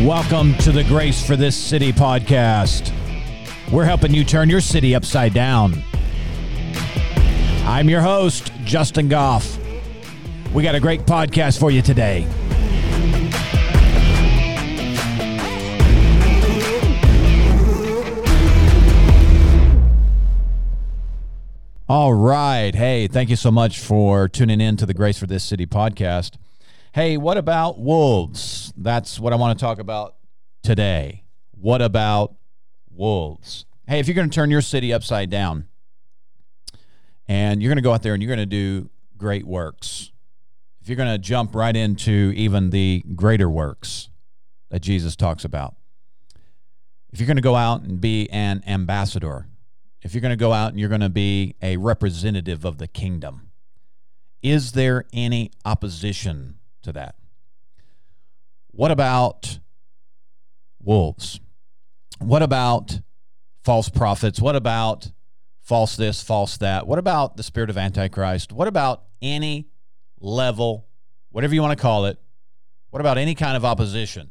Welcome to the Grace for This City podcast. We're helping you turn your city upside down. I'm your host, Justin Goff. We got a great podcast for you today. All right. Hey, thank you so much for tuning in to the Grace for This City podcast. Hey, what about wolves? That's what I want to talk about today. What about wolves? Hey, if you're going to turn your city upside down and you're going to go out there and you're going to do great works, if you're going to jump right into even the greater works that Jesus talks about, if you're going to go out and be an ambassador, if you're going to go out and you're going to be a representative of the kingdom, is there any opposition to that? What about wolves? What about false prophets? What about false this, false that? What about the spirit of Antichrist? What about any level, whatever you want to call it? What about any kind of opposition?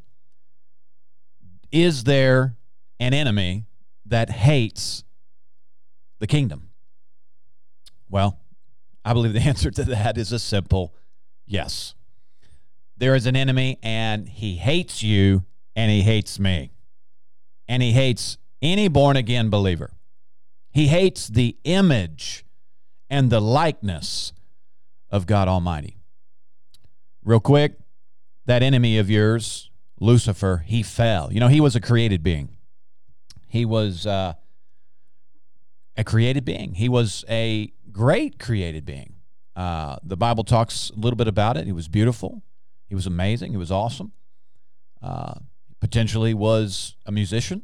Is there an enemy that hates the kingdom? Well, I believe the answer to that is a simple yes. There is an enemy, and he hates you, and he hates me. And he hates any born-again believer. He hates the image and the likeness of God Almighty. Real quick, that enemy of yours, Lucifer, he fell. You know, he was a created being. He was a created being. He was a great created being. The Bible talks a little bit about it. He was beautiful. He was amazing. He was awesome. Potentially was a musician.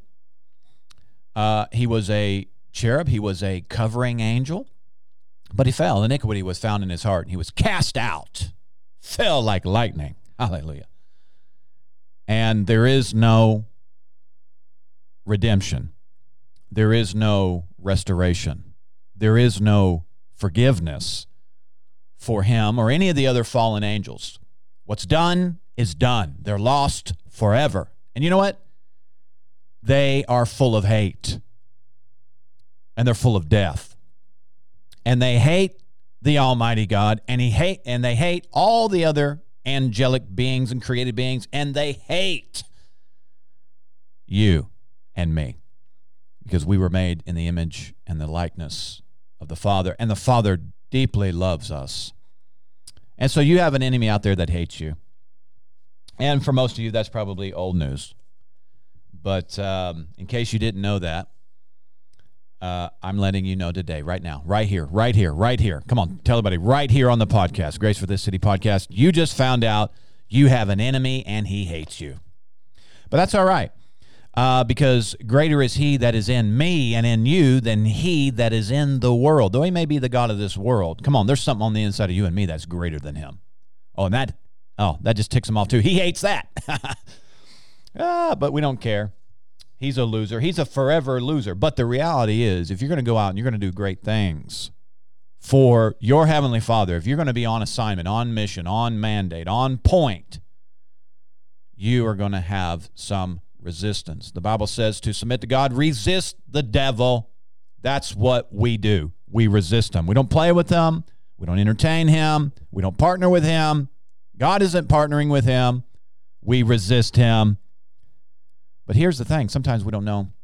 He was a cherub. He was a covering angel. But he fell. Iniquity was found in his heart. He was cast out. Fell like lightning. Hallelujah. And there is no redemption. There is no restoration. There is no forgiveness for him or any of the other fallen angels. What's done is done. They're lost forever. And you know what? They are full of hate. And they're full of death. And they hate the Almighty God, and they hate all the other angelic beings and created beings, and they hate you and me, because we were made in the image and the likeness of the Father, and the Father deeply loves us. And so you have an enemy out there that hates you. And for most of you, that's probably old news. But in case you didn't know that, I'm letting you know today, right now, right here. Come on, tell everybody, right here on the podcast, Grace for This City podcast. You just found out you have an enemy and he hates you. But that's all right. Because greater is he that is in me and in you than he that is in the world. Though he may be the God of this world. Come on, there's something on the inside of you and me that's greater than him. And that just ticks him off too. He hates that. But we don't care. He's a loser. He's a forever loser. But the reality is, if you're going to go out and you're going to do great things for your Heavenly Father, if you're going to be on assignment, on mission, on mandate, on point, you are going to have some resistance. The Bible says to submit to God, resist the devil. That's what we do. We resist him. We don't play with him. We don't entertain him. We don't partner with him. God isn't partnering with him. We resist him. But here's the thing. Sometimes we don't know.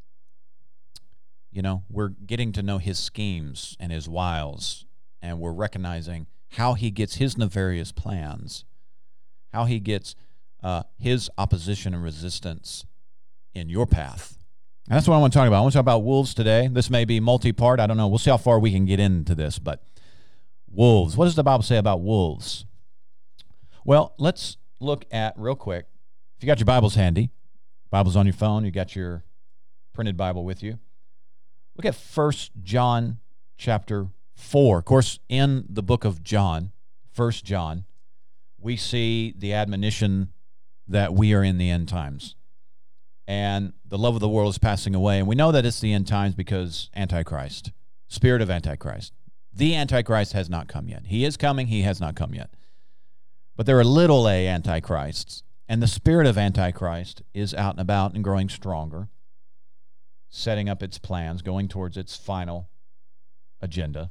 We're getting to know his schemes and his wiles, and we're recognizing how he gets his nefarious plans, how he gets his opposition and resistance in your path. And that's what I want to talk about. I want to talk about wolves today. This may be multi-part. I don't know. We'll see how far we can get into this. But wolves. What does the Bible say about wolves? Well, let's look at real quick. If you got your Bibles handy, Bible's on your phone, you got your printed Bible with you. Look at 1 John chapter 4. Of course, in the book of John, 1 John, we see the admonition that we are in the end times. And the love of the world is passing away. And we know that it's the end times because Antichrist, spirit of Antichrist. The Antichrist has not come yet. He is coming. He has not come yet. But there are little a antichrists. And the spirit of Antichrist is out and about and growing stronger, setting up its plans, going towards its final agenda.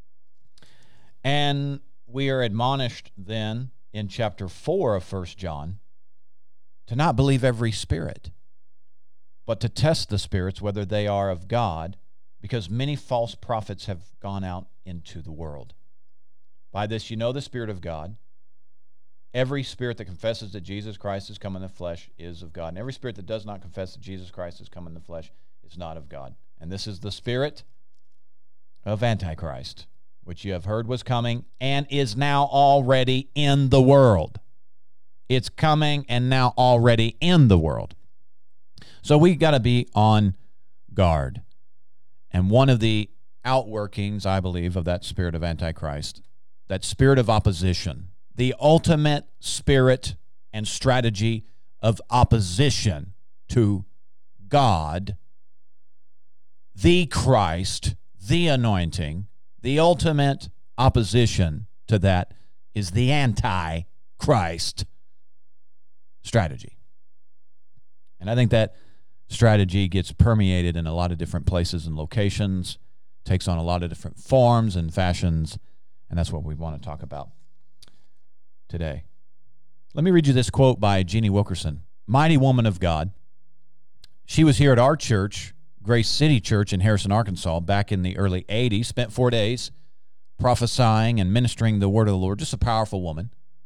And we are admonished then in chapter 4 of 1 John to not believe every spirit, but to test the spirits whether they are of God, because many false prophets have gone out into the world. By this you know the Spirit of God. Every spirit that confesses that Jesus Christ has come in the flesh is of God. And every spirit that does not confess that Jesus Christ has come in the flesh is not of God. And this is the spirit of Antichrist, which you have heard was coming and is now already in the world. It's coming and now already in the world. So we got to be on guard. And one of the outworkings, I believe, of that spirit of Antichrist, that spirit of opposition, the ultimate spirit and strategy of opposition to God, the Christ, the anointing, the ultimate opposition to that is the Antichrist strategy. And I think that strategy gets permeated in a lot of different places and locations, takes on a lot of different forms and fashions, and that's what we want to talk about today. Let me read you this quote by Jeannie Wilkerson, mighty woman of God. She was here at our church, Grace City Church in Harrison, Arkansas, back in the early 80s, spent 4 days prophesying and ministering the word of the Lord. Just a powerful woman.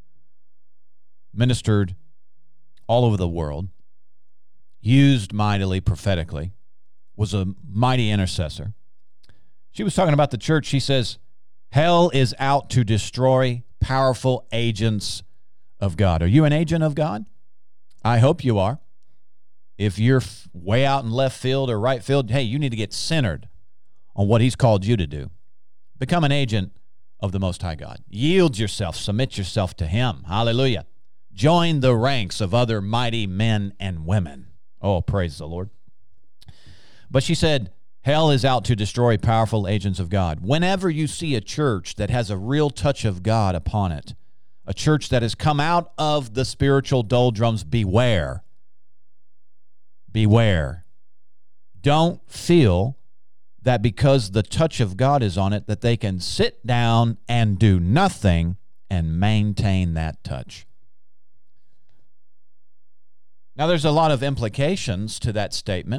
Ministered all over the world. Used mightily prophetically. Was a mighty intercessor. She was talking about the church. She says, hell is out to destroy powerful agents of God. Are you an agent of God? I hope you are. If you're way out in left field or right field, hey, you need to get centered on what he's called you to do. Become an agent of the Most High God. Yield yourself, submit yourself to him. Hallelujah. Join the ranks of other mighty men and women. Oh, praise the Lord. But she said, hell is out to destroy powerful agents of God. Whenever you see a church that has a real touch of God upon it, a church that has come out of the spiritual doldrums, beware. Beware. Don't feel that because the touch of God is on it that they can sit down and do nothing and maintain that touch. Now, there's a lot of implications to that statement,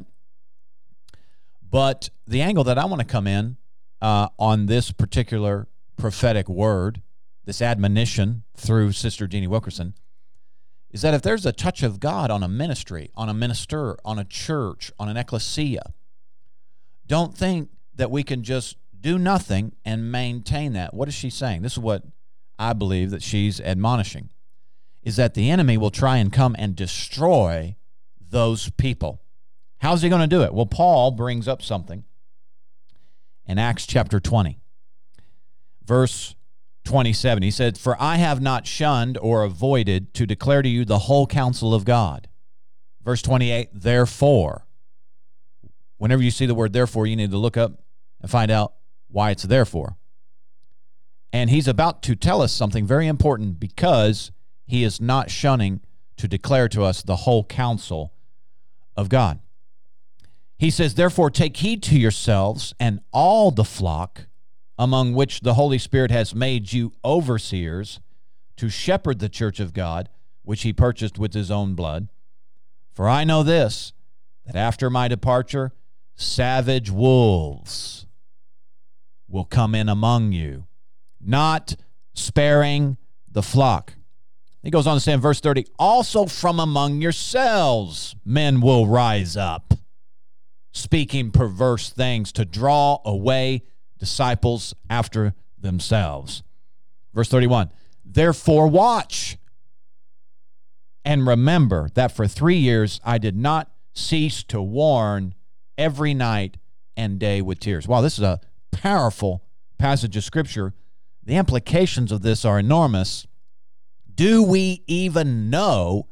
but the angle that I want to come in on this particular prophetic word, this admonition through Sister Jeannie Wilkerson, is that if there's a touch of God on a ministry, on a minister, on a church, on an ecclesia, don't think that we can just do nothing and maintain that. What is she saying? This is what I believe that she's admonishing, is that the enemy will try and come and destroy those people. How's he going to do it? Well, Paul brings up something in Acts chapter 20, verse 27. He said, for I have not shunned or avoided to declare to you the whole counsel of God. Verse 28, therefore. Whenever you see the word therefore, you need to look up and find out why it's therefore. And he's about to tell us something very important because he is not shunning to declare to us the whole counsel of God. He says, therefore, take heed to yourselves and all the flock among which the Holy Spirit has made you overseers to shepherd the church of God, which he purchased with his own blood. For I know this, that after my departure, savage wolves will come in among you, not sparing the flock. He goes on to say in verse 30, also from among yourselves men will rise up, speaking perverse things to draw away disciples after themselves. Verse 31, therefore watch and remember that for 3 years I did not cease to warn every night and day with tears. Wow, this is a powerful passage of Scripture. The implications of this are enormous. Do we even know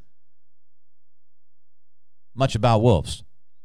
much about wolves?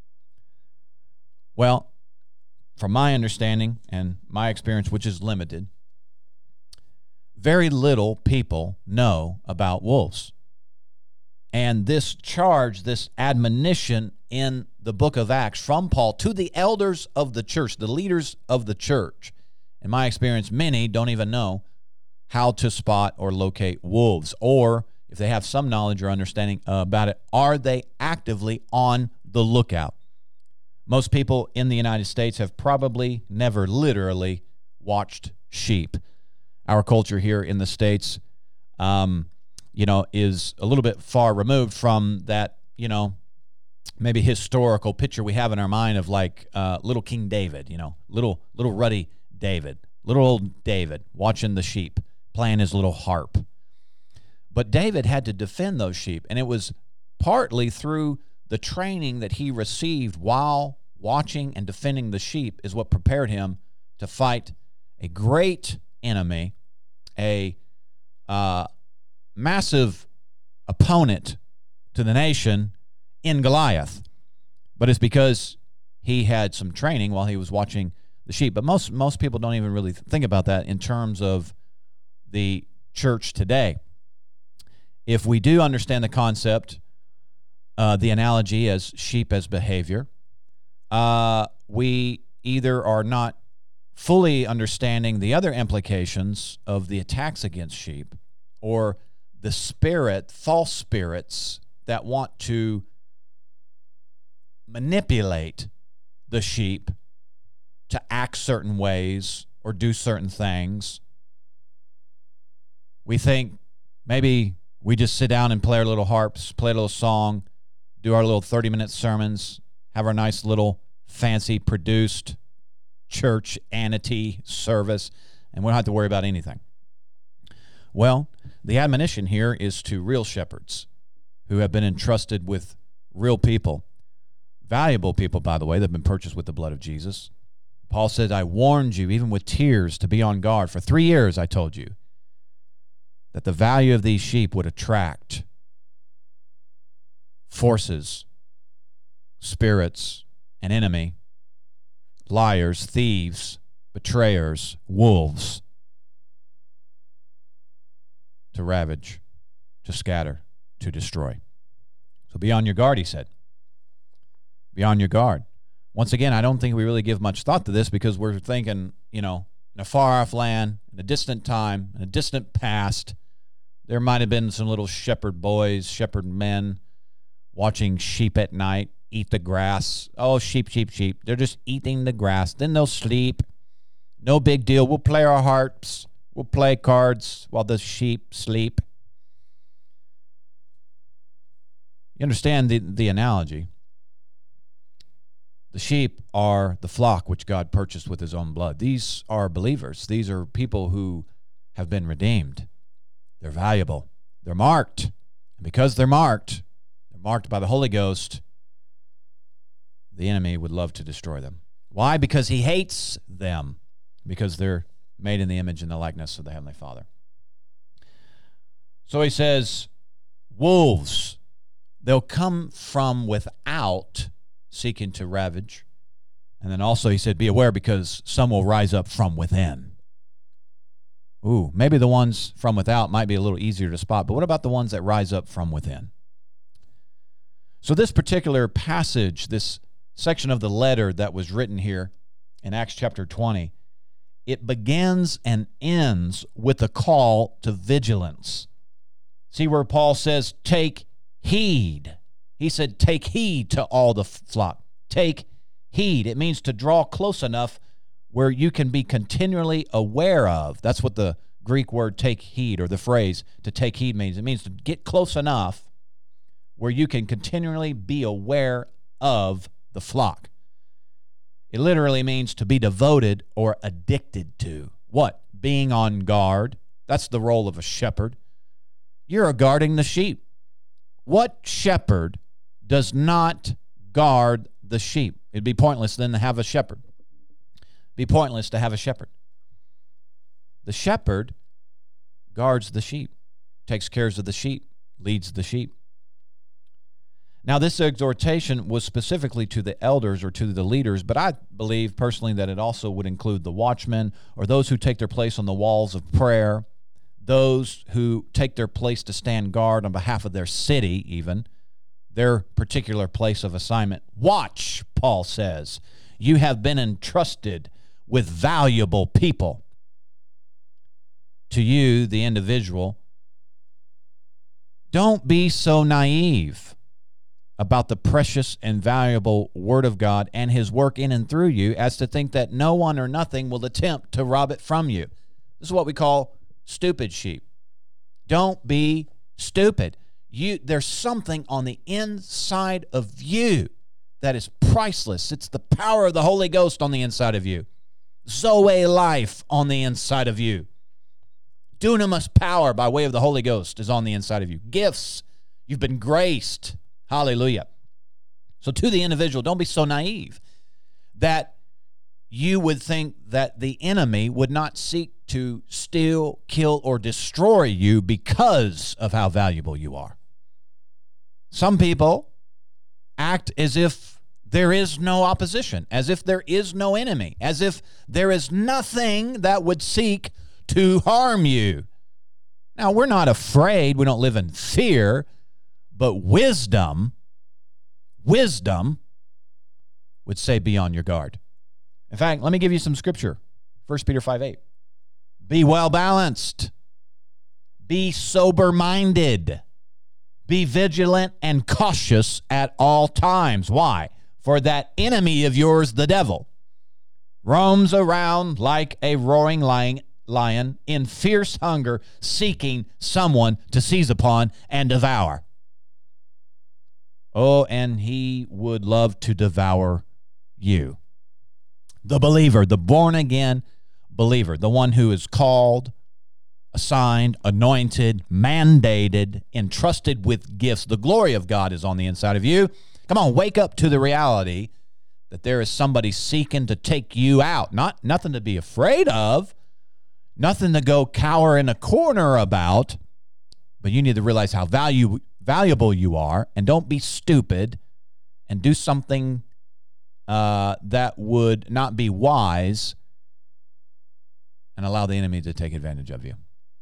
Well, from my understanding and my experience, which is limited, very little people know about wolves. And this charge, this admonition in the book of Acts from Paul to the elders of the church, the leaders of the church. In my experience, many don't even know how to spot or locate wolves, or if they have some knowledge or understanding about it, are they actively on the lookout? Most people in the United States have probably never literally watched sheep. Our culture here in the States, is a little bit far removed from that, maybe historical picture we have in our mind of like little King David, little ruddy David, little old David watching the sheep, playing his little harp. But David had to defend those sheep, and it was partly through the training that he received while watching and defending the sheep is what prepared him to fight a great enemy, a massive opponent to the nation in Goliath. But it's because he had some training while he was watching the sheep. But most people don't even really think about that in terms of the church today. If we do understand the concept, the analogy as sheep as behavior, we either are not fully understanding the other implications of the attacks against sheep, or the false spirits that want to manipulate the sheep to act certain ways or do certain things. We think maybe we just sit down and play our little harps, play a little song, do our little 30-minute sermons, have our nice little fancy produced church anity service, and we don't have to worry about anything. Well, the admonition here is to real shepherds who have been entrusted with real people, valuable people, by the way, that have been purchased with the blood of Jesus. Paul said, I warned you, even with tears, to be on guard. For 3 years, I told you that the value of these sheep would attract forces, spirits, an enemy, liars, thieves, betrayers, wolves, to ravage, to scatter, to destroy. So be on your guard, he said. Be on your guard. Once again, I don't think we really give much thought to this because we're thinking, in a far-off land, in a distant time, in a distant past, there might have been some little shepherd boys, shepherd men watching sheep at night eat the grass. Oh, sheep, sheep, sheep. They're just eating the grass. Then they'll sleep. No big deal. We'll play our harps. We'll play cards while the sheep sleep. You understand the analogy. The sheep are the flock which God purchased with his own blood. These are believers. These are people who have been redeemed. They're valuable. They're marked. And because they're marked by the Holy Ghost, the enemy would love to destroy them. Why? Because he hates them. Because they're made in the image and the likeness of the Heavenly Father. So he says, wolves, they'll come from without, seeking to ravage. And then also he said, be aware because some will rise up from within. Ooh, maybe the ones from without might be a little easier to spot, but what about the ones that rise up from within? So this particular passage, this section of the letter that was written here in Acts chapter 20, it begins and ends with a call to vigilance. See where Paul says, take heed. He said, take heed to all the flock. Take heed. It means to draw close enough where you can be continually aware of. That's what the Greek word take heed, or the phrase to take heed means. It means to get close enough where you can continually be aware of the flock. It literally means to be devoted or addicted to. What? Being on guard. That's the role of a shepherd. You're guarding the sheep. What shepherd does not guard the sheep? It'd be pointless then to have a shepherd. Be pointless to have a shepherd. The shepherd guards the sheep, takes care of the sheep, leads the sheep. Now, this exhortation was specifically to the elders or to the leaders, but I believe personally that it also would include the watchmen or those who take their place on the walls of prayer, those who take their place to stand guard on behalf of their city, even their particular place of assignment. Watch, Paul says. You have been entrusted with valuable people. To you, the individual, don't be so naive about the precious and valuable Word of God and His work in and through you as to think that no one or nothing will attempt to rob it from you. This is what we call stupid sheep. Don't be stupid. There's something on the inside of you that is priceless. It's the power of the Holy Ghost on the inside of you. Zoe life on the inside of you. Dunamis power by way of the Holy Ghost is on the inside of you. Gifts. You've been graced. Hallelujah. So to the individual, don't be so naive that you would think that the enemy would not seek to steal, kill, or destroy you because of how valuable you are. Some people act as if there is no opposition, as if there is no enemy, as if there is nothing that would seek to harm you. Now, we're not afraid. We don't live in fear, but wisdom would say be on your guard. In fact, let me give you some scripture. 1 Peter 5:8. Be well balanced. Be sober-minded. Be vigilant and cautious at all times. Why? For that enemy of yours, the devil, roams around like a roaring lion in fierce hunger, seeking someone to seize upon and devour. Oh, and he would love to devour you. The believer, the born-again believer, the one who is called, assigned, anointed, mandated, entrusted with gifts. The glory of God is on the inside of you. Come on, wake up to the reality that there is somebody seeking to take you out. Nothing to be afraid of, nothing to go cower in a corner about, but you need to realize how valuable you are, and don't be stupid and do something that would not be wise and allow the enemy to take advantage of you.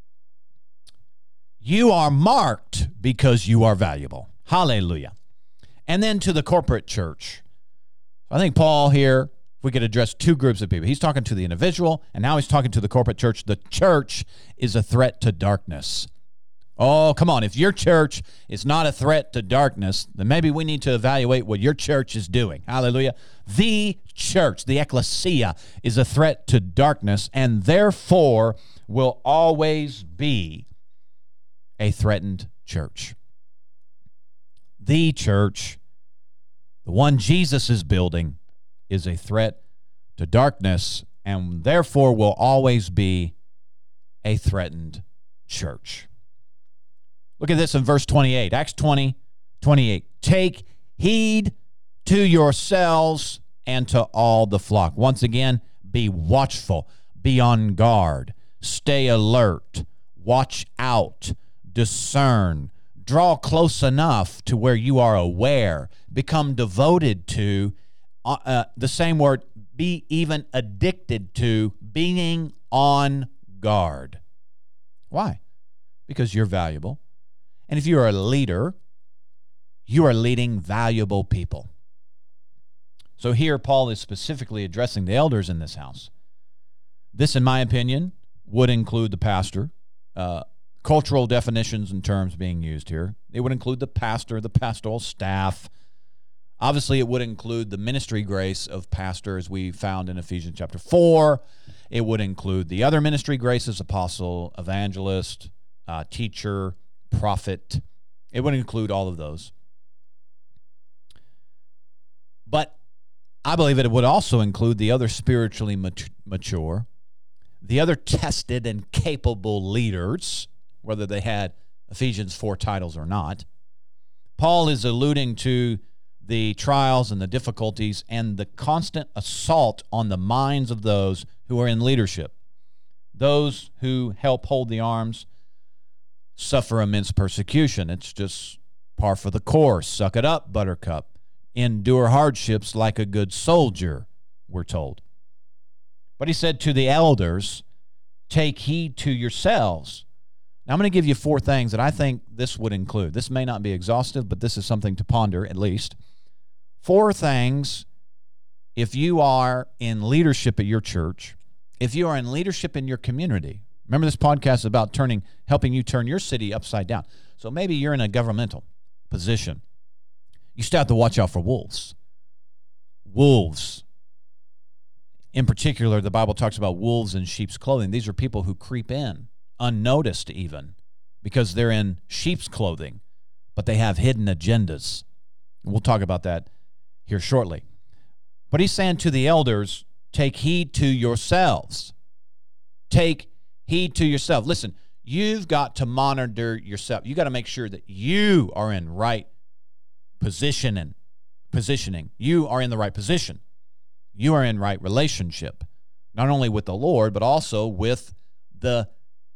You are marked because you are valuable. Hallelujah. And then to the corporate church. I think Paul here, if we could address two groups of people. He's talking to the individual, and now he's talking to the corporate church. The church is a threat to darkness. Oh, come on. If your church is not a threat to darkness, then maybe we need to evaluate what your church is doing. Hallelujah. The church, the ecclesia, is a threat to darkness and therefore will always be a threatened church. The church, the one Jesus is building, is a threat to darkness and therefore will always be a threatened church. Look at this in verse 28, Acts 20:28. Take heed to yourselves and to all the flock. Once again, be watchful, be on guard, stay alert, watch out, discern, draw close enough to where you are aware, become devoted to, the same word, be even addicted to being on guard. Why? Because you're valuable. And if you are a leader, you are leading valuable people. So here Paul is specifically addressing the elders in this house. This, in my opinion, would include the pastor. Cultural definitions and terms being used here. It would include the pastor, the pastoral staff. Obviously, it would include the ministry grace of pastor as we found in Ephesians chapter 4. It would include the other ministry graces, apostle, evangelist, teacher, prophet. It would include all of those. But I believe it would also include the other spiritually mature, the other tested and capable leaders, whether they had Ephesians 4 titles or not. Paul is alluding to the trials and the difficulties and the constant assault on the minds of those who are in leadership. Those who help hold the arms suffer immense persecution. It's just par for the course. Suck it up, buttercup. Endure hardships like a good soldier, we're told. But he said to the elders, take heed to yourselves. Now, I'm going to give you 4 things that I think this would include. This may not be exhaustive, but this is something to ponder at least. 4 things if you are in leadership at your church, if you are in leadership in your community. Remember, this podcast is about helping you turn your city upside down. So maybe you're in a governmental position. You still have to watch out for wolves. Wolves. In particular, the Bible talks about wolves in sheep's clothing. These are people who creep in, unnoticed even, because they're in sheep's clothing, but they have hidden agendas. We'll talk about that here shortly. But he's saying to the elders, take heed to yourselves. Take heed to yourself. Listen, you've got to monitor yourself. You got to make sure that you are in right positioning. You are in the right position. You are in right relationship, not only with the Lord, but also with the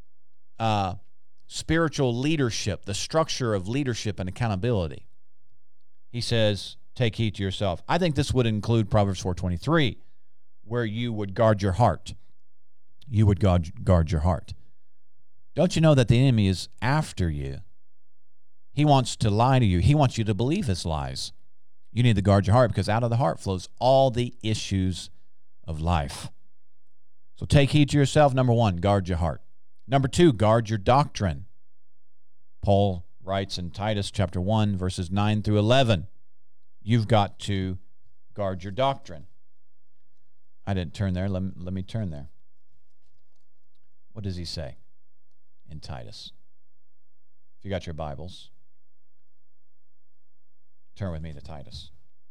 spiritual leadership, the structure of leadership and accountability. He says, take heed to yourself. I think this would include Proverbs 4:23, where you would guard your heart. You would guard your heart. Don't you know that the enemy is after you? He wants to lie to you. He wants you to believe his lies. You need to guard your heart, because out of the heart flows all the issues of life. So take heed to yourself. Number 1, guard your heart. Number 2, guard your doctrine. Paul writes in Titus chapter 1, verses 9 through 11, you've got to guard your doctrine. I didn't turn there. Let me turn there. What does he say in Titus? If you got your Bibles, turn with me to Titus.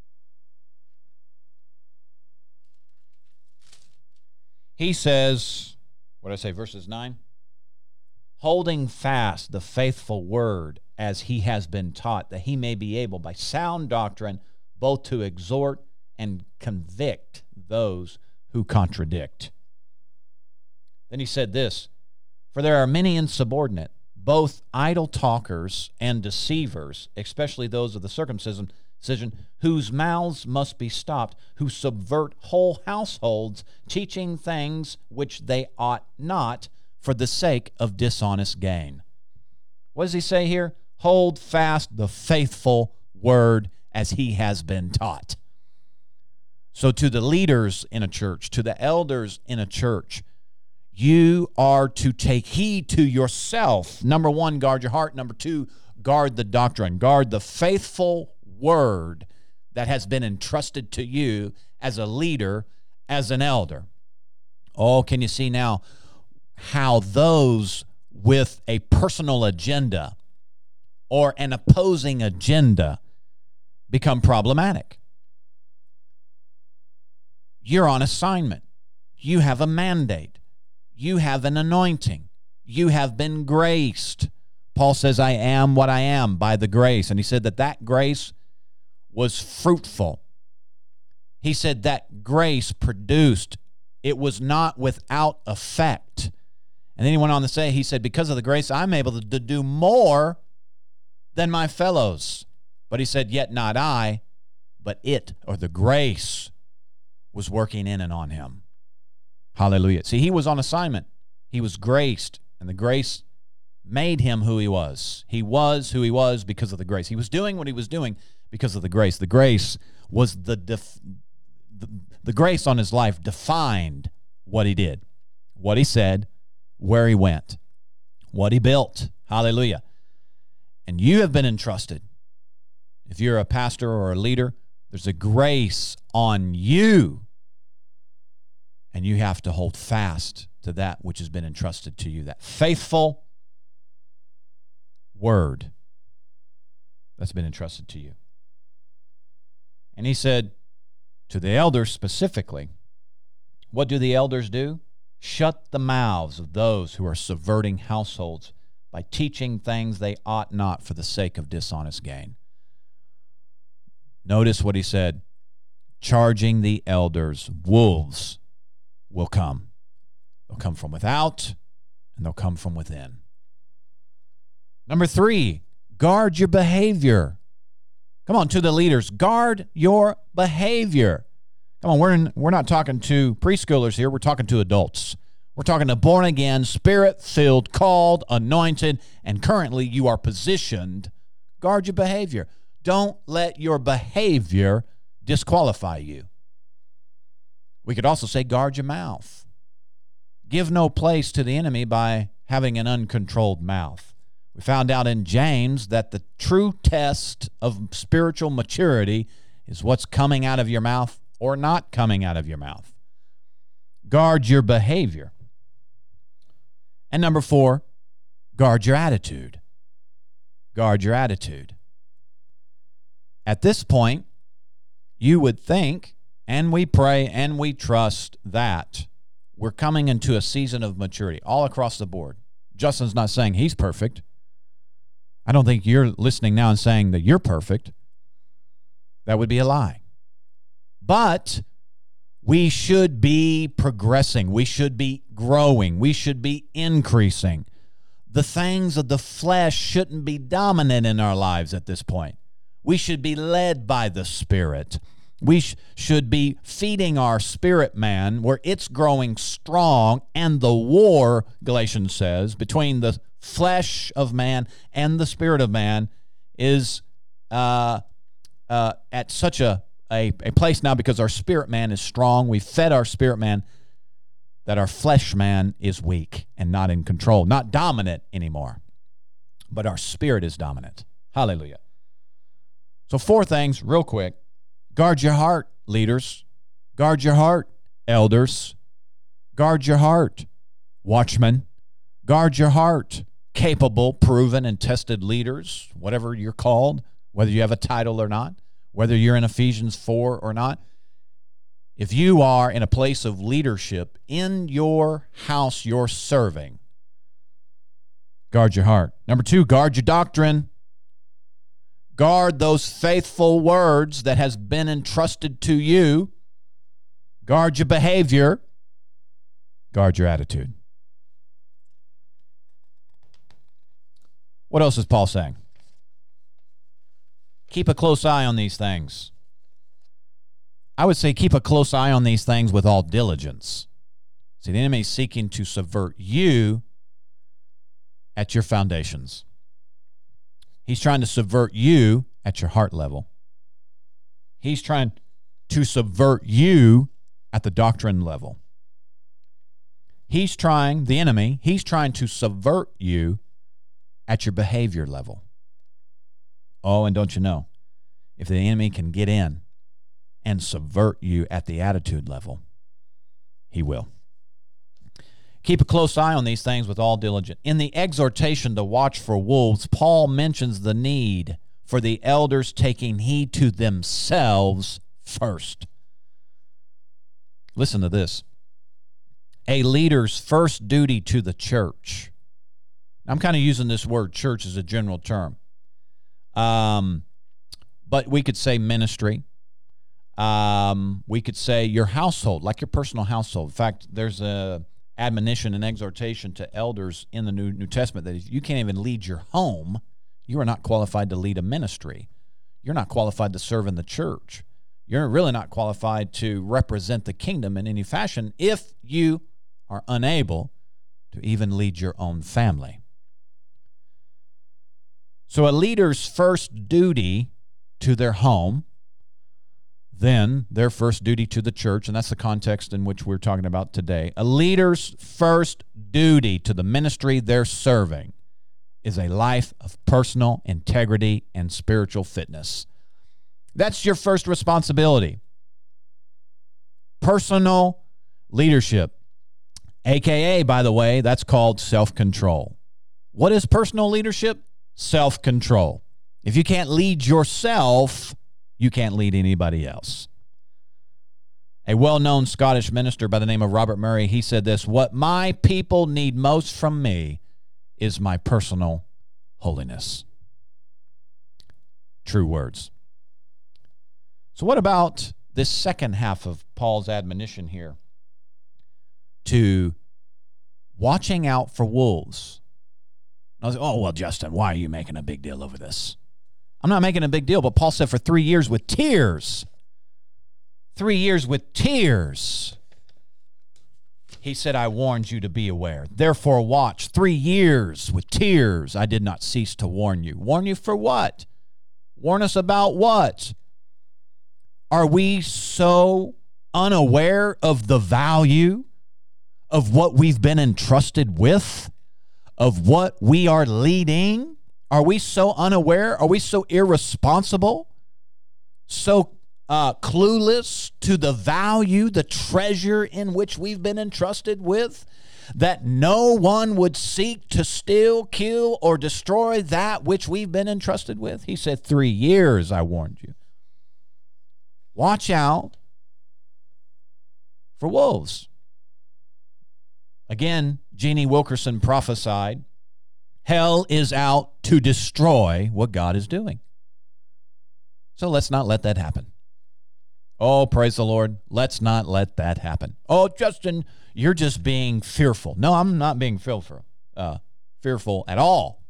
He says, what did I say, verses 9? Holding fast the faithful word as he has been taught, that he may be able by sound doctrine both to exhort and convict those who contradict. Then he said this, for there are many insubordinate, both idle talkers and deceivers, especially those of the circumcision, whose mouths must be stopped, who subvert whole households, teaching things which they ought not, for the sake of dishonest gain. What does he say here? Hold fast the faithful word as he has been taught. So to the leaders in a church, to the elders in a church, you are to take heed to yourself. Number 1, guard your heart. Number 2, guard the doctrine. Guard the faithful word that has been entrusted to you as a leader, as an elder. Oh, can you see now how those with a personal agenda or an opposing agenda become problematic? You're on assignment. You have a mandate. You have an anointing. You have been graced. Paul says, I am what I am by the grace. And he said that grace was fruitful. He said that grace produced. It was not without effect. And then he went on to say, he said, because of the grace, I'm able to do more than my fellows. But he said, yet not I, but it, or the grace, was working in and on him. Hallelujah. See, he was on assignment. He was graced, and the grace made him who he was. He was who he was because of the grace. He was doing what he was doing because of the grace. The grace was the grace on his life defined what he did, what he said, where he went, what he built. Hallelujah. And you have been entrusted. If you're a pastor or a leader, there's a grace on you, and you have to hold fast to that which has been entrusted to you, that faithful word that's been entrusted to you. And he said to the elders specifically, what do the elders do? Shut the mouths of those who are subverting households by teaching things they ought not for the sake of dishonest gain. Notice what he said, charging the elders, wolves will come. They'll come from without, and they'll come from within. Number 3, guard your behavior. Come on, to the leaders, guard your behavior. Come on, we're not talking to preschoolers here. We're talking to adults. We're talking to born again, spirit-filled, called, anointed, and currently you are positioned. Guard your behavior. Don't let your behavior disqualify you. We could also say guard your mouth. Give no place to the enemy by having an uncontrolled mouth. We found out in James that the true test of spiritual maturity is what's coming out of your mouth or not coming out of your mouth. Guard your behavior. And number 4, guard your attitude. Guard your attitude. At this point, you would think, and we pray and we trust that we're coming into a season of maturity all across the board. Justin's not saying he's perfect. I don't think you're listening now and saying that you're perfect. That would be a lie. But we should be progressing. We should be growing. We should be increasing. The things of the flesh shouldn't be dominant in our lives at this point. We should be led by the Spirit. We should be feeding our spirit man where it's growing strong, and the war, Galatians says, between the flesh of man and the spirit of man is at such a place now because our spirit man is strong. We fed our spirit man that our flesh man is weak and not in control, not dominant anymore. But our spirit is dominant. Hallelujah. So 4 things real quick. Guard your heart, leaders. Guard your heart, elders. Guard your heart, watchmen. Guard your heart, capable, proven, and tested leaders, whatever you're called, whether you have a title or not, whether you're in Ephesians 4 or not. If you are in a place of leadership in your house you're serving, guard your heart. Number 2, guard your doctrine. Guard those faithful words that has been entrusted to you. Guard your behavior. Guard your attitude. What else is Paul saying? Keep a close eye on these things. I would say keep a close eye on these things with all diligence. See, the enemy is seeking to subvert you at your foundations. He's trying to subvert you at your heart level. He's trying to subvert you at the doctrine level. He's trying to subvert you at your behavior level. Oh, and don't you know, if the enemy can get in and subvert you at the attitude level, he will. Keep a close eye on these things with all diligence. In the exhortation to watch for wolves, Paul mentions the need for the elders taking heed to themselves first. Listen to this. A leader's first duty to the church. I'm kind of using this word church as a general term. But we could say ministry. We could say your household, like your personal household. In fact, there's a admonition and exhortation to elders in the New Testament that if you can't even lead your home, you are not qualified to lead a ministry. You're not qualified to serve in the church. You're really not qualified to represent the kingdom in any fashion if you are unable to even lead your own family. So a leader's first duty to their home, then their first duty to the church, and that's the context in which we're talking about today. A leader's first duty to the ministry they're serving is a life of personal integrity and spiritual fitness. That's your first responsibility. Personal leadership, AKA, by the way, that's called self-control. What is personal leadership? Self-control. If you can't lead yourself, you can't lead anybody else. A well-known Scottish minister by the name of Robert Murray, he said this: "What my people need most from me is my personal holiness." True words. So what about this second half of Paul's admonition here? To watching out for wolves. I was like, oh, well, Justin, why are you making a big deal over this? I'm not making a big deal, but Paul said for 3 years with tears. 3 years with tears. He said, I warned you to be aware. Therefore watch. 3 years with tears I did not cease to warn you. Warn you for what? Warn us about what? Are we so unaware of the value of what we've been entrusted with, of what we are leading? Are we so unaware? Are we so irresponsible? So clueless to the value, the treasure in which we've been entrusted with, that no one would seek to steal, kill, or destroy that which we've been entrusted with? He said, 3 years I warned you. Watch out for wolves. Again, Jeannie Wilkerson prophesied, hell is out to destroy what God is doing. So let's not let that happen. Oh, praise the Lord. Let's not let that happen. Oh, Justin, you're just being fearful. No, I'm not being fearful at all.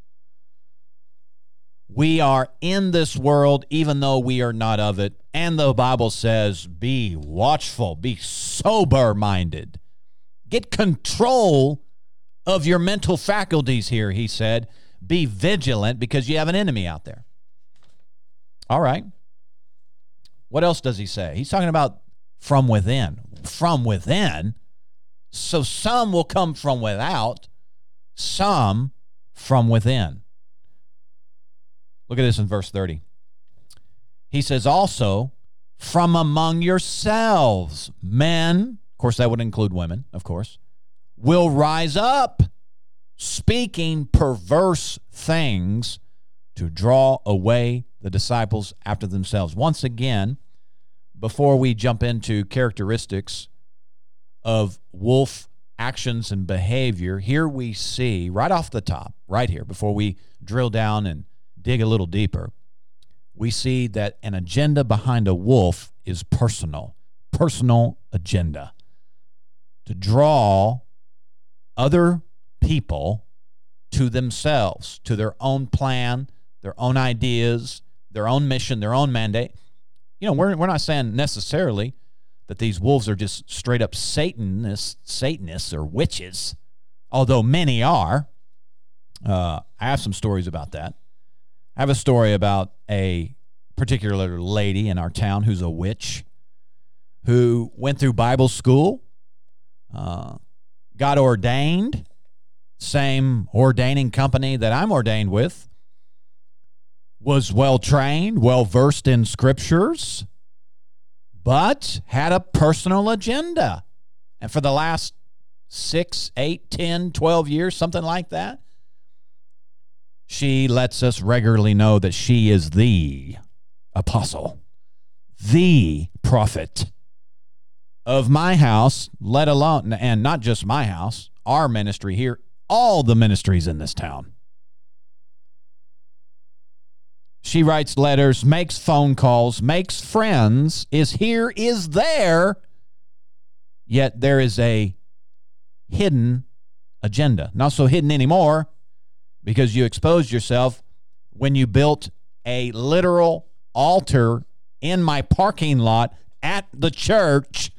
We are in this world even though we are not of it. And the Bible says, be watchful, be sober-minded. Get control of your mental faculties here, he said. Be vigilant because you have an enemy out there. All right. What else does he say? He's talking about from within. From within. So some will come from without, some from within. Look at this in verse 30. He says, also, from among yourselves, men, of course that would include women, of course, will rise up, speaking perverse things to draw away the disciples after themselves. Once again, before we jump into characteristics of wolf actions and behavior, here we see, right off the top, right here, before we drill down and dig a little deeper, we see that an agenda behind a wolf is personal agenda. To draw other people to themselves, to their own plan, their own ideas, their own mission, their own mandate. You know, we're not saying necessarily that these wolves are just straight up Satanists or witches, although many are. I have some stories about that. I have a story about a particular lady in our town who's a witch, who went through Bible school, got ordained, same ordaining company that I'm ordained with, was well-trained, well-versed in scriptures, but had a personal agenda. And for the last 6, 8, 10, 12 years, something like that, she lets us regularly know that she is the apostle, the prophet of my house, let alone, and not just my house, our ministry here, all the ministries in this town. She writes letters, makes phone calls, makes friends, is here, is there, yet there is a hidden agenda. Not so hidden anymore, because you exposed yourself when you built a literal altar in my parking lot at the church.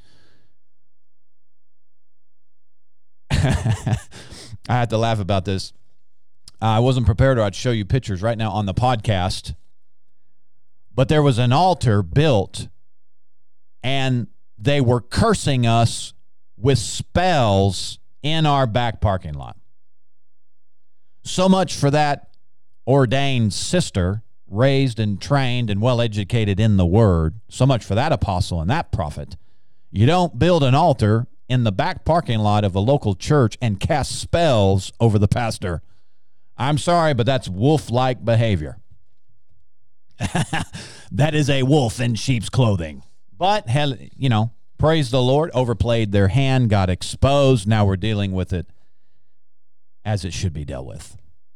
I had to laugh about this. I wasn't prepared, or I'd show you pictures right now on the podcast. But there was an altar built, and they were cursing us with spells in our back parking lot. So much for that ordained sister, raised and trained and well-educated in the word. So much for that apostle and that prophet. You don't build an altar in the back parking lot of a local church and cast spells over the pastor. I'm sorry, but that's wolf-like behavior. That is a wolf in sheep's clothing. But, you know, praise the Lord, overplayed their hand, got exposed. Now we're dealing with it as it should be dealt with.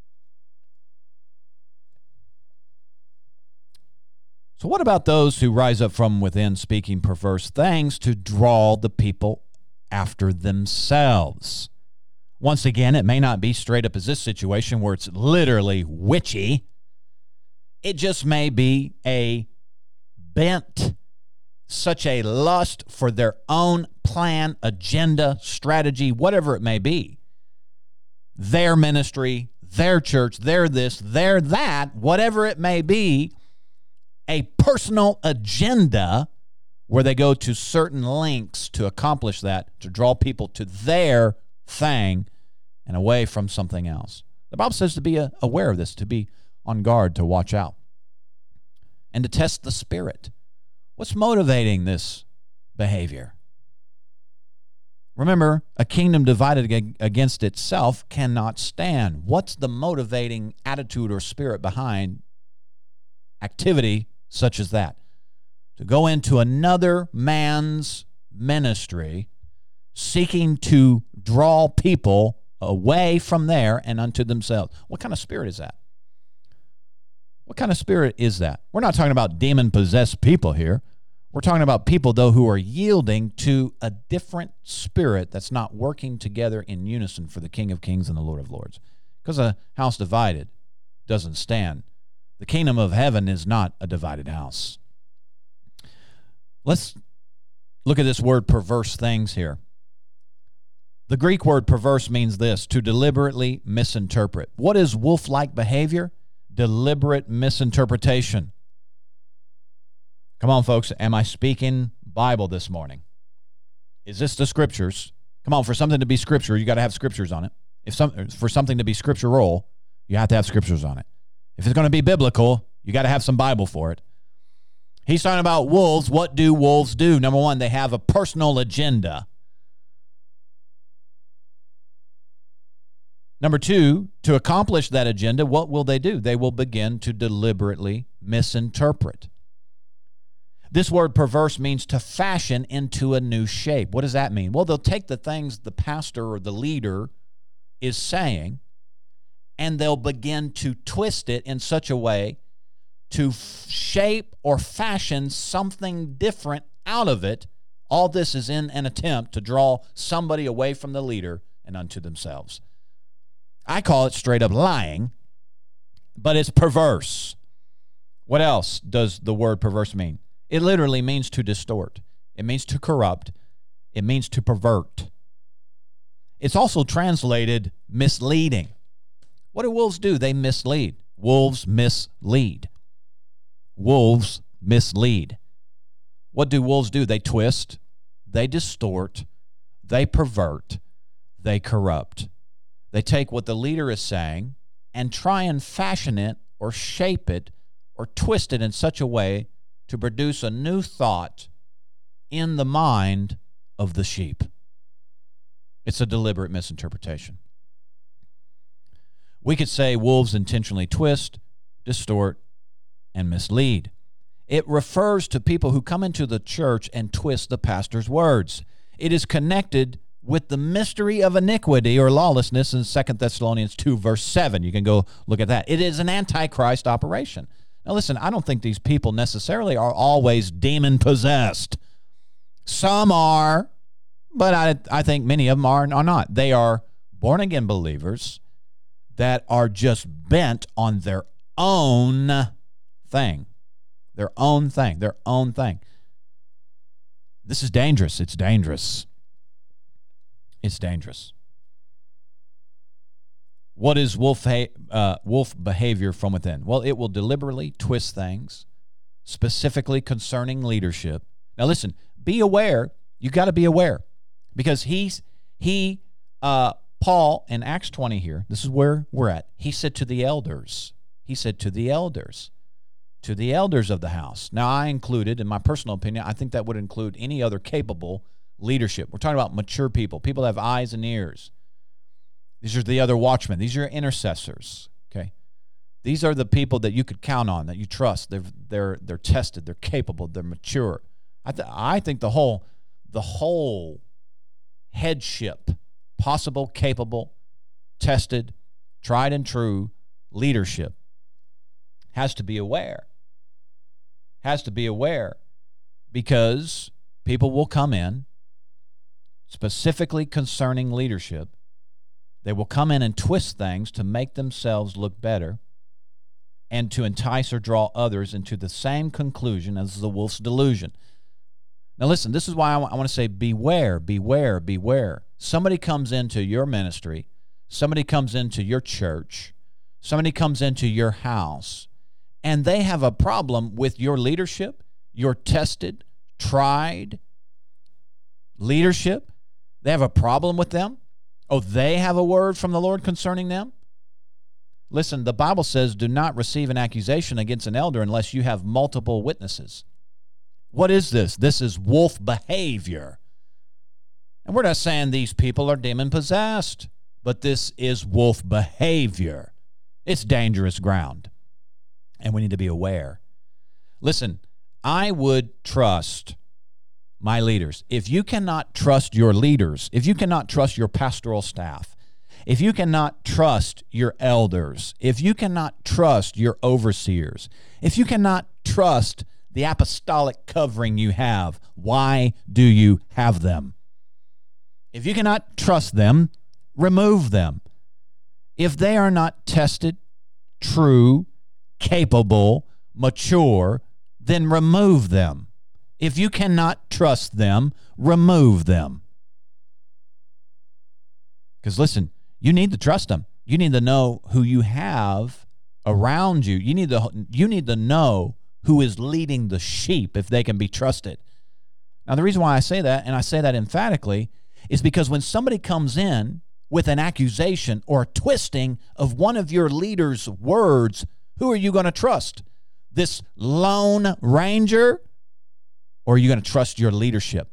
So what about those who rise up from within speaking perverse things to draw the people after themselves? Once again, it may not be straight up as this situation where it's literally witchy. It just may be a bent, such a lust for their own plan, agenda, strategy, whatever it may be. Their ministry, their church, their this, their that, whatever it may be, a personal agenda where they go to certain lengths to accomplish that, to draw people to their thing and away from something else. The Bible says to be aware of this, to be on guard, to watch out, and to test the spirit. What's motivating this behavior? Remember, a kingdom divided against itself cannot stand. What's the motivating attitude or spirit behind activity such as that? To go into another man's ministry, seeking to draw people away from there and unto themselves. What kind of spirit is that? What kind of spirit is that? We're not talking about demon-possessed people here. We're talking about people, though, who are yielding to a different spirit that's not working together in unison for the King of Kings and the Lord of Lords. Because a house divided doesn't stand. The kingdom of heaven is not a divided house. Let's look at this word perverse things here. The Greek word perverse means this, to deliberately misinterpret. What is wolf-like behavior? Deliberate misinterpretation. Come on, folks. Am I speaking Bible this morning? Is this the scriptures? Come on, for something to be scripture, you got to have scriptures on it. For something to be scriptural, you have to have scriptures on it. If it's going to be biblical, you got to have some Bible for it. He's talking about wolves. What do wolves do? Number one, they have a personal agenda. Number two, to accomplish that agenda, what will they do? They will begin to deliberately misinterpret. This word perverse means to fashion into a new shape. What does that mean? Well, they'll take the things the pastor or the leader is saying, and they'll begin to twist it in such a way to shape or fashion something different out of it. All this is in an attempt to draw somebody away from the leader and unto themselves. I call it straight up lying, but it's perverse. What else does the word perverse mean? It literally means to distort. It means to corrupt. It means to pervert. It's also translated misleading. What do wolves do? They mislead. Wolves mislead. Wolves mislead. What do wolves do? They twist, they distort, they pervert, they corrupt. They take what the leader is saying and try and fashion it or shape it or twist it in such a way to produce a new thought in the mind of the sheep. It's a deliberate misinterpretation. We could say wolves intentionally twist, distort, and mislead. It refers to people who come into the church and twist the pastor's words. It is connected with the mystery of iniquity or lawlessness in 2 Thessalonians 2, verse 7. You can go look at that. It is an antichrist operation. Now listen, I don't think these people necessarily are always demon-possessed. Some are, but I think many of them are not. They are born-again believers that are just bent on their own thing. Their own thing. Their own thing. This is dangerous. It's dangerous. It's dangerous. What is wolf behavior from within? Well, it will deliberately twist things, specifically concerning leadership. Now listen, be aware. You got to be aware. Because Paul in Acts 20 here, this is where we're at. He said to the elders. He said to the elders of the house. Now I included, in my personal opinion, I think that would include any other capable leadership. We're talking about mature people. People that have eyes and ears. These are the other watchmen. These are your intercessors. Okay, these are the people that you could count on, that you trust. They're tested. They're capable. They're mature. I think the whole headship, possible, capable, tested, tried and true leadership has to be aware. Has to be aware, because people will come in specifically concerning leadership. They will come in and twist things to make themselves look better and to entice or draw others into the same conclusion as the wolf's delusion. Now listen, this is why I want to say beware, beware, beware. Somebody comes into your ministry, somebody comes into your church, somebody comes into your house, and they have a problem with your leadership, your tested, tried leadership. They have a problem with them. Oh, they have a word from the Lord concerning them. Listen, the Bible says, do not receive an accusation against an elder unless you have multiple witnesses. What is this? This is wolf behavior. And we're not saying these people are demon-possessed, but this is wolf behavior. It's dangerous ground, and we need to be aware. Listen, I would trust my leaders. If you cannot trust your leaders, if you cannot trust your pastoral staff, if you cannot trust your elders, if you cannot trust your overseers, if you cannot trust the apostolic covering you have, why do you have them? If you cannot trust them, remove them. If they are not tested, true, capable, mature, then remove them. If you cannot trust them, remove them. Because listen, you need to trust them. You need to know who you have around you. You need to know who is leading the sheep if they can be trusted. Now, the reason why I say that, and I say that emphatically, is because when somebody comes in with an accusation or a twisting of one of your leader's words, who are you going to trust? This lone ranger? Or are you going to trust your leadership?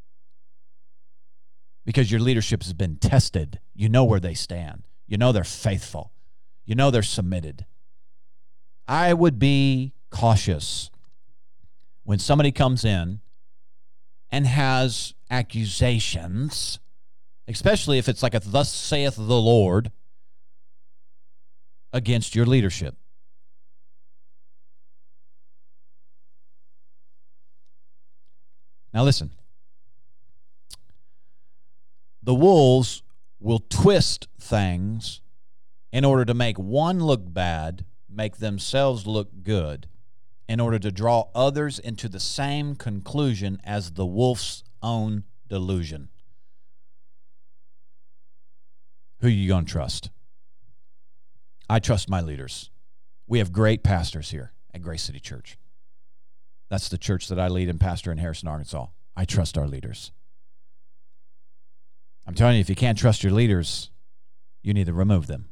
Because your leadership has been tested. You know where they stand. You know they're faithful. You know they're submitted. I would be cautious when somebody comes in and has accusations, especially if it's like a thus saith the Lord, against your leadership. Now listen, the wolves will twist things in order to make one look bad, make themselves look good, in order to draw others into the same conclusion as the wolf's own delusion. Who are you going to trust? I trust my leaders. We have great pastors here at Grace City Church. That's the church that I lead and pastor in Harrison, Arkansas. I trust our leaders. I'm telling you, if you can't trust your leaders, you need to remove them.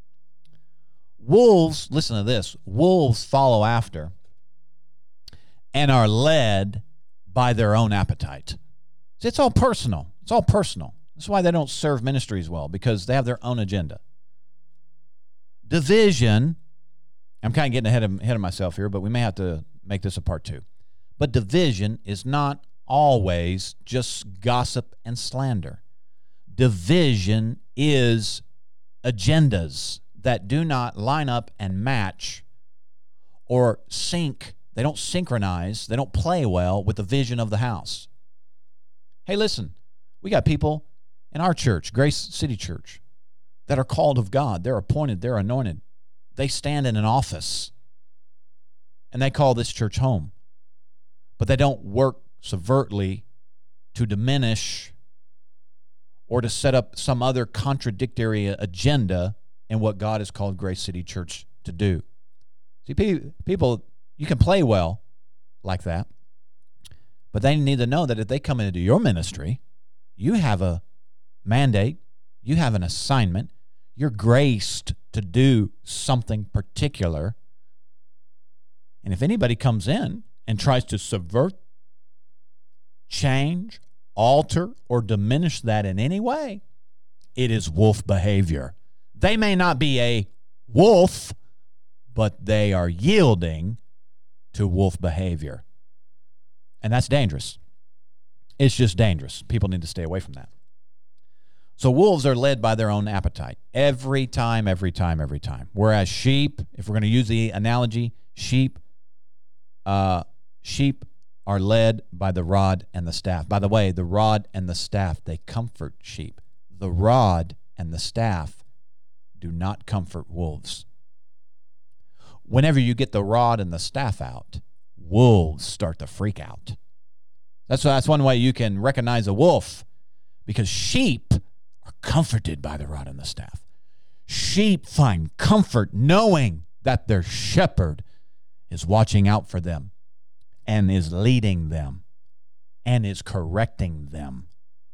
Wolves, listen to this, wolves follow after and are led by their own appetite. See, it's all personal. It's all personal. That's why they don't serve ministries well, because they have their own agenda. Division, I'm kind of getting ahead of myself here, but we may have to make this a part 2. But division is not always just gossip and slander. Division is agendas that do not line up and match or sync. They don't synchronize. They don't play well with the vision of the house. Hey, listen, we got people in our church, Grace City Church, that are called of God. They're appointed. They're anointed. They stand in an office, and they call this church home. But they don't work subvertly to diminish or to set up some other contradictory agenda in what God has called Grace City Church to do. See, people, you can play well like that, but they need to know that if they come into your ministry, you have a mandate, you have an assignment, you're graced to do something particular. And if anybody comes in and tries to subvert, change, alter, or diminish that in any way, it is wolf behavior. They may not be a wolf, but they are yielding to wolf behavior. And that's dangerous. It's just dangerous. People need to stay away from that. So wolves are led by their own appetite every time. Whereas sheep, if we're going to use the analogy, sheep are led by the rod and the staff. By the way, the rod and the staff, they comfort sheep. The rod and the staff do not comfort wolves. Whenever you get the rod and the staff out, wolves start to freak out. That's one way you can recognize a wolf, because sheep are comforted by the rod and the staff. Sheep find comfort knowing that their shepherd is watching out for them and is leading them and is correcting them.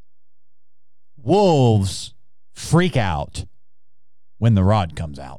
Wolves freak out when the rod comes out.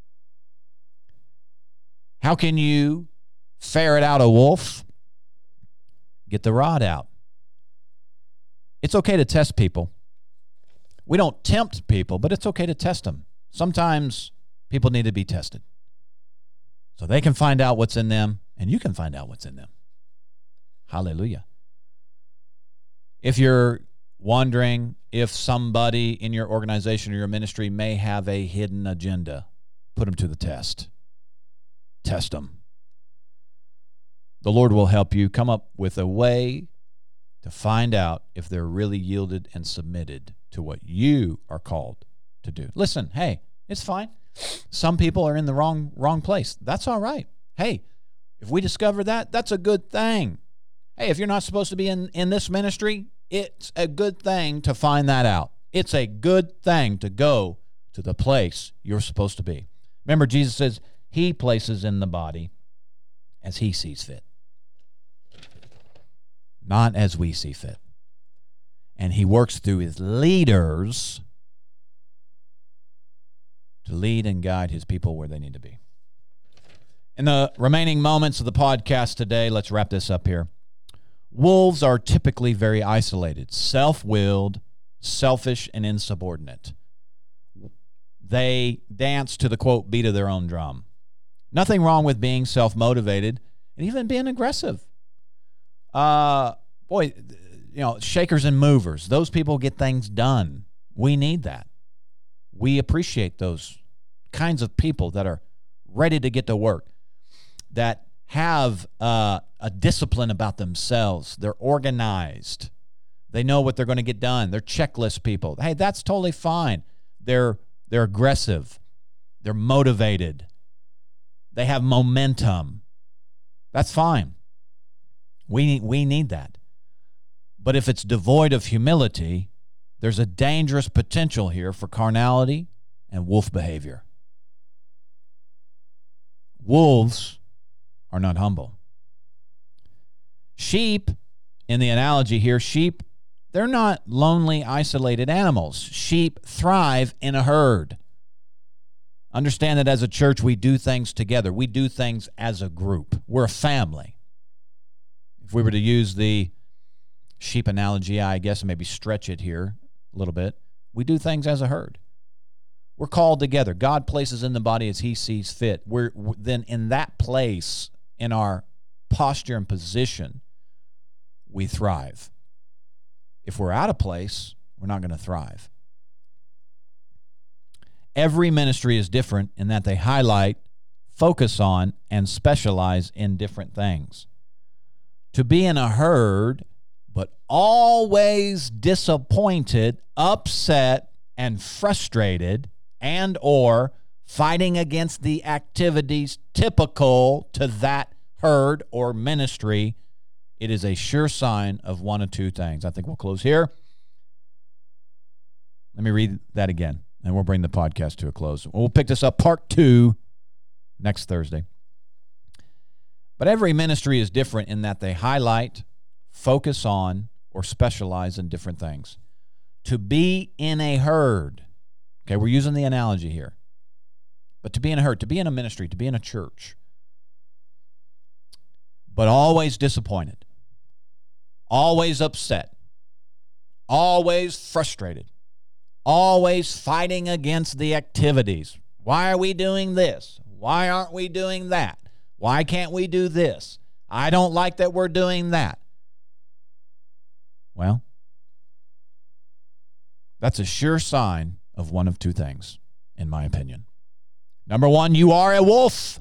How can you ferret out a wolf? Get the rod out. It's okay to test people. We don't tempt people, but it's okay to test them. Sometimes people need to be tested so they can find out what's in them, and you can find out what's in them. Hallelujah. If you're wondering if somebody in your organization or your ministry may have a hidden agenda, put them to the test. Test them. The Lord will help you come up with a way to find out if they're really yielded and submitted to what you are called to do. Listen, hey, it's fine. Some people are in the wrong place. That's all right. Hey, if we discover that, that's a good thing. Hey, if you're not supposed to be in this ministry, it's a good thing to find that out. It's a good thing to go to the place you're supposed to be. Remember, Jesus says he places in the body as he sees fit, not as we see fit. And he works through his leaders to lead and guide his people where they need to be. In the remaining moments of the podcast today, let's wrap this up here. Wolves are typically very isolated, self-willed, selfish, and insubordinate. They dance to the, quote, beat of their own drum. Nothing wrong with being self-motivated and even being aggressive. Shakers and movers, those people get things done. We need that. We appreciate those kinds of people that are ready to get to work, that have a discipline about themselves. They're organized. They know what they're going to get done. They're checklist people. Hey, that's totally fine. They're aggressive. They're motivated. They have momentum. That's fine. We need that. But if it's devoid of humility, there's a dangerous potential here for carnality and wolf behavior. Wolves are not humble. Sheep, in the analogy here, they're not lonely, isolated animals. Sheep thrive in a herd. Understand that as a church, we do things together. We do things as a group. We're a family. If we were to use the sheep analogy, I guess, maybe stretch it here a little bit, we do things as a herd. We're called together. God places in the body as he sees fit. We're then in that place, in our posture and position, we thrive. If we're out of place, we're not going to thrive. Every ministry is different in that they highlight, focus on, and specialize in different things. To be in a herd, but always disappointed, upset, and frustrated, and or fighting against the activities typical to that herd or ministry, it is a sure sign of one of two things. I think we'll close here. Let me read that again, and we'll bring the podcast to a close. We'll pick this up, part 2, next Thursday. But every ministry is different in that they highlight, focus on, or specialize in different things. To be in a herd, okay, we're using the analogy here, but to be in a herd, to be in a ministry, to be in a church, but always disappointed, always upset, always frustrated, always fighting against the activities. Why are we doing this? Why aren't we doing that? Why can't we do this? I don't like that we're doing that. Well, that's a sure sign of one of two things, in my opinion. Number one, you are a wolf,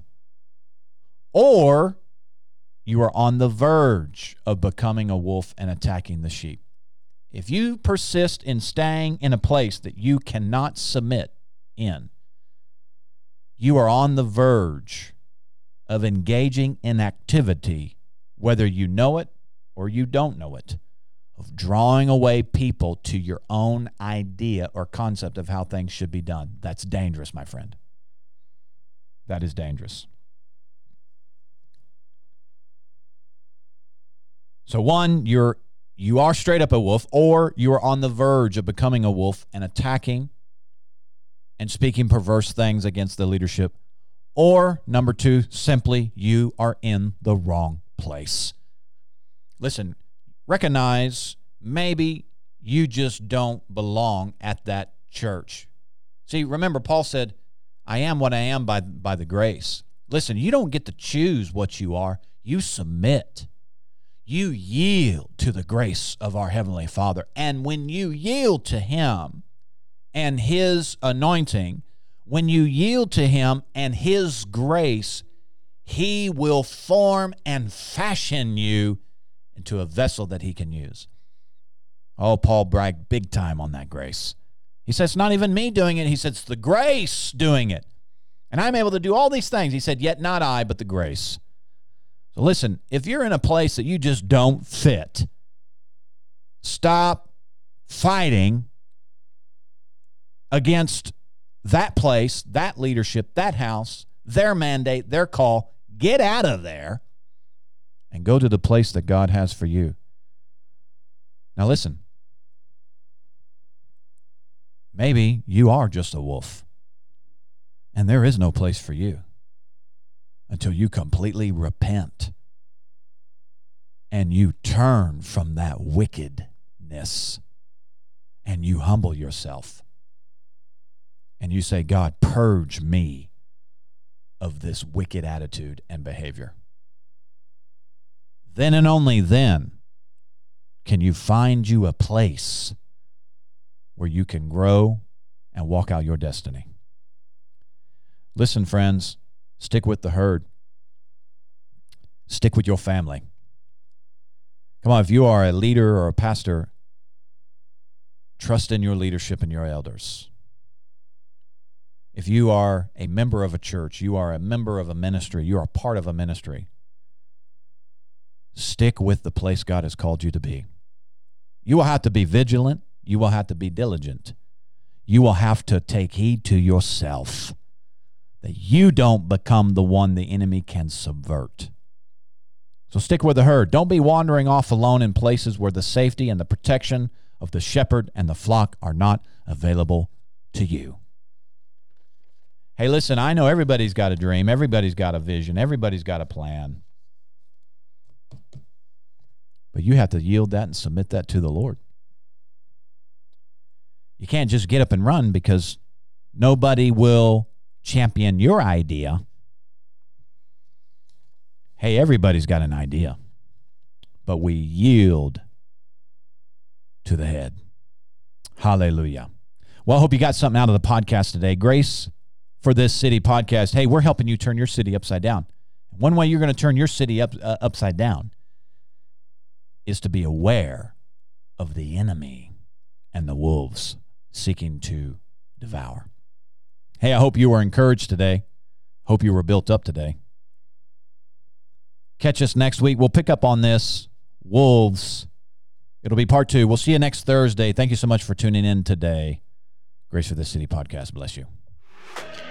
or you are on the verge of becoming a wolf and attacking the sheep. If you persist in staying in a place that you cannot submit in, you are on the verge of engaging in activity, whether you know it or you don't know it, of drawing away people to your own idea or concept of how things should be done. That's dangerous, my friend. That is dangerous. So one, you are straight up a wolf, or you are on the verge of becoming a wolf and attacking and speaking perverse things against the leadership. Or number two, simply you are in the wrong place. Listen, recognize maybe you just don't belong at that church. See, remember, Paul said, I am what I am by the grace. Listen, you don't get to choose what you are. You submit. You yield to the grace of our Heavenly Father. And when you yield to Him and His anointing, when you yield to Him and His grace, He will form and fashion you into a vessel that He can use. Oh, Paul bragged big time on that grace. He says, it's not even me doing it. He says, it's the grace doing it. And I'm able to do all these things. He said, yet not I, but the grace. So listen, if you're in a place that you just don't fit, stop fighting against that place, that leadership, that house, their mandate, their call. Get out of there and go to the place that God has for you. Now listen, maybe you are just a wolf and there is no place for you until you completely repent and you turn from that wickedness and you humble yourself and you say, God, purge me of this wicked attitude and behavior. Then and only then can you find you a place where you can grow and walk out your destiny. Listen, friends, stick with the herd. Stick with your family. Come on, if you are a leader or a pastor, trust in your leadership and your elders. If you are a member of a church, you are a member of a ministry, you are part of a ministry, stick with the place God has called you to be. You will have to be vigilant. You will have to be diligent. You will have to take heed to yourself that you don't become the one the enemy can subvert. So stick with the herd. Don't be wandering off alone in places where the safety and the protection of the shepherd and the flock are not available to you. Hey, listen, I know everybody's got a dream. Everybody's got a vision. Everybody's got a plan. But you have to yield that and submit that to the Lord. You can't just get up and run because nobody will champion your idea. Hey, everybody's got an idea, but we yield to the head. Hallelujah. Well, I hope you got something out of the podcast today. Grace for This City podcast. Hey, we're helping you turn your city upside down. One way you're going to turn your city upside down is to be aware of the enemy and the wolves seeking to devour. Hey, I hope you were encouraged today. Hope you were built up today. Catch us next week. We'll pick up on this, wolves. It'll be part 2. We'll see you next Thursday. Thank you so much for tuning in today. Grace for This City podcast. Bless you.